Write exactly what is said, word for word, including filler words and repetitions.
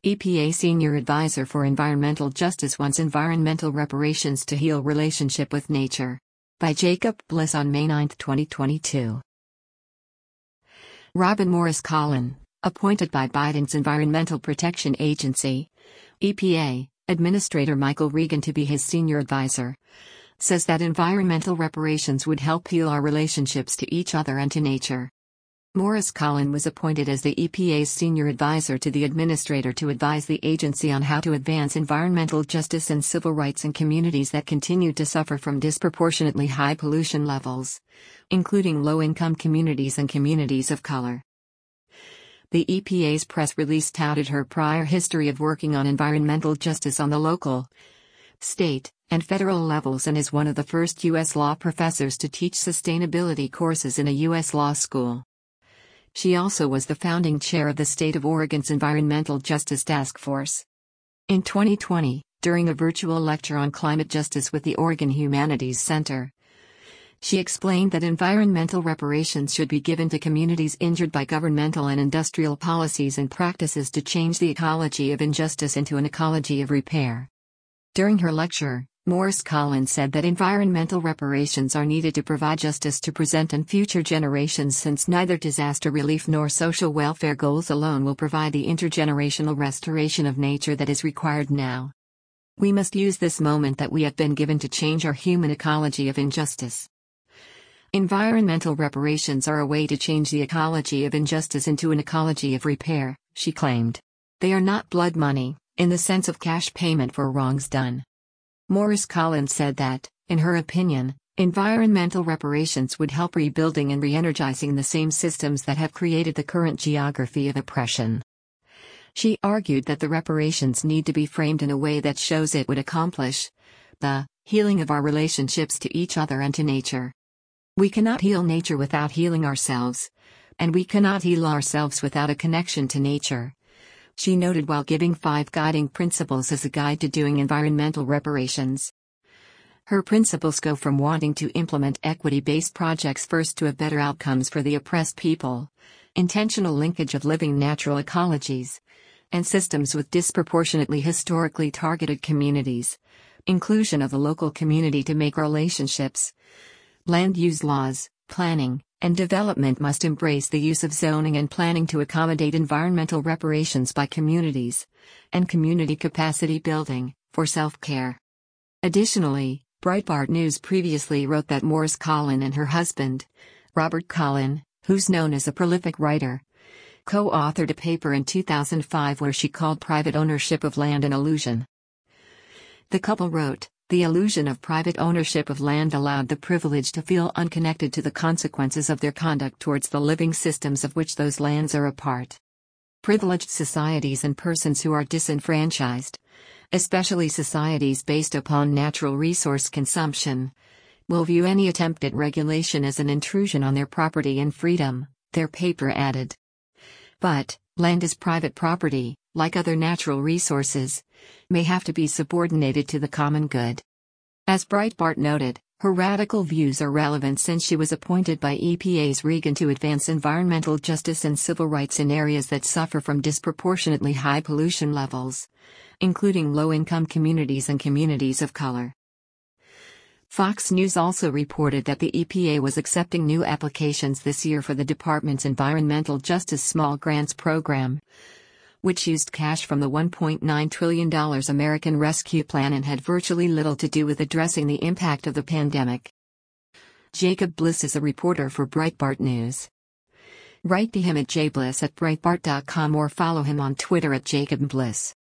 E P A Senior Advisor for Environmental Justice wants environmental reparations to heal relationship with nature. By Jacob Bliss on May ninth, twenty twenty-two. Robin Morris-Collin, appointed by Biden's Environmental Protection Agency, E P A, Administrator Michael Regan to be his senior advisor, says that environmental reparations would help heal our relationships to each other and to nature. Morris-Collin was appointed as the E P A's senior advisor to the administrator to advise the agency on how to advance environmental justice and civil rights in communities that continue to suffer from disproportionately high pollution levels, including low-income communities and communities of color. The E P A's press release touted her prior history of working on environmental justice on the local, state, and federal levels and is one of the first U S law professors to teach sustainability courses in a U S law school. She also was the founding chair of the State of Oregon's Environmental Justice Task Force. In twenty twenty, during a virtual lecture on climate justice with the Oregon Humanities Center, she explained that environmental reparations should be given to communities injured by governmental and industrial policies and practices to change the ecology of injustice into an ecology of repair. During her lecture, Morris-Collin said that environmental reparations are needed to provide justice to present and future generations since neither disaster relief nor social welfare goals alone will provide the intergenerational restoration of nature that is required now. We must use this moment that we have been given to change our human ecology of injustice. Environmental reparations are a way to change the ecology of injustice into an ecology of repair, she claimed. They are not blood money, in the sense of cash payment for wrongs done. Morris-Collin said that, in her opinion, environmental reparations would help rebuilding and re-energizing the same systems that have created the current geography of oppression. She argued that the reparations need to be framed in a way that shows it would accomplish the healing of our relationships to each other and to nature. We cannot heal nature without healing ourselves, and we cannot heal ourselves without a connection to nature, she noted while giving five guiding principles as a guide to doing environmental reparations. Her principles go from wanting to implement equity-based projects first to have better outcomes for the oppressed people, intentional linkage of living natural ecologies, and systems with disproportionately historically targeted communities, inclusion of the local community to make relationships. Land use laws, planning, and development must embrace the use of zoning and planning to accommodate environmental reparations by communities, and community capacity building, for self-care. Additionally, Breitbart News previously wrote that Morris-Collin and her husband, Robert Collin, who's known as a prolific writer, co-authored a paper in two thousand five where she called private ownership of land an illusion. The couple wrote, "The illusion of private ownership of land allowed the privileged to feel unconnected to the consequences of their conduct towards the living systems of which those lands are a part. Privileged societies and persons who are disenfranchised, especially societies based upon natural resource consumption, will view any attempt at regulation as an intrusion on their property and freedom," their paper added. But, land is private property, like other natural resources, may have to be subordinated to the common good. As Breitbart noted, her radical views are relevant since she was appointed by E P A's Regan to advance environmental justice and civil rights in areas that suffer from disproportionately high pollution levels, including low-income communities and communities of color. Fox News also reported that the E P A was accepting new applications this year for the department's Environmental Justice Small Grants Program, which used cash from the one point nine trillion dollars American Rescue Plan and had virtually little to do with addressing the impact of the pandemic. Jacob Bliss is a reporter for Breitbart News. Write to him at jbliss at breitbart dot com or follow him on Twitter at Jacob Bliss.